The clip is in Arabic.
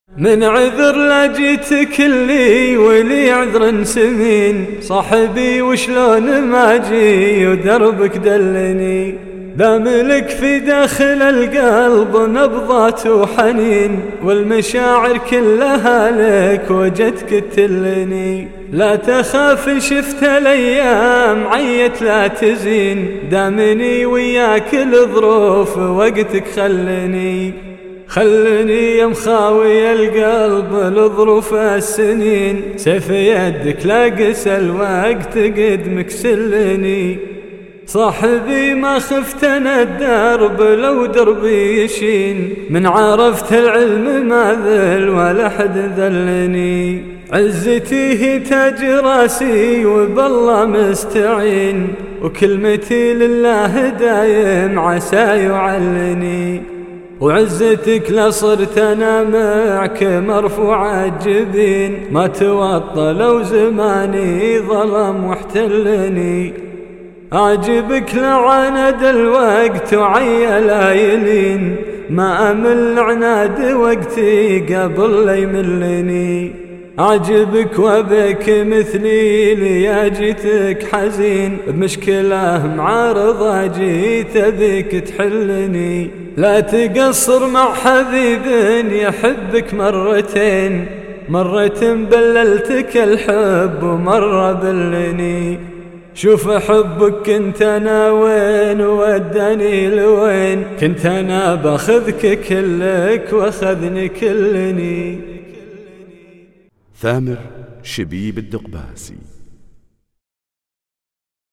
من عذر لا جيتك اللي ولي عذر سمين، صاحبي وشلون ما جي ودربك دلني، ذاملك في داخل القلب نبضات وحنين، والمشاعر كلها لك وجدك تلني. لا تخاف شفت الايام عيت لا تزين، دامني وياك الظروف وقتك خلني يا مخاوي القلب الظروف السنين، سيف يدك لا قسى الوقت قد مكسلني. صاحبي ما خفت انا الدرب لو دربي يشين، من عرفت العلم ما ذل ولا حد ذلني. عزتي هي تاج راسي وبالله مستعين، وكلمتي لله دايم عسى يعلني. وعزتك لصرت انا معك مرفوع الجبين، ما توطى لو زماني ظلم واحتلني. أعجبك لعناد الوقت وعيا لايلين، ما أمل عناد وقتي قبل لا يملني. أعجبك وبك مثلي لي جيتك حزين، بمشكلة معارضة جيت بك تحلني. لا تقصر مع حبيب يحبك مرتين، مرة بللتك الحب ومرة بلني. شوف حبك كنت انا وين وداني لوين، كنت انا باخذك كلك واخذني كلني. ثامر شبيب الدقباسي.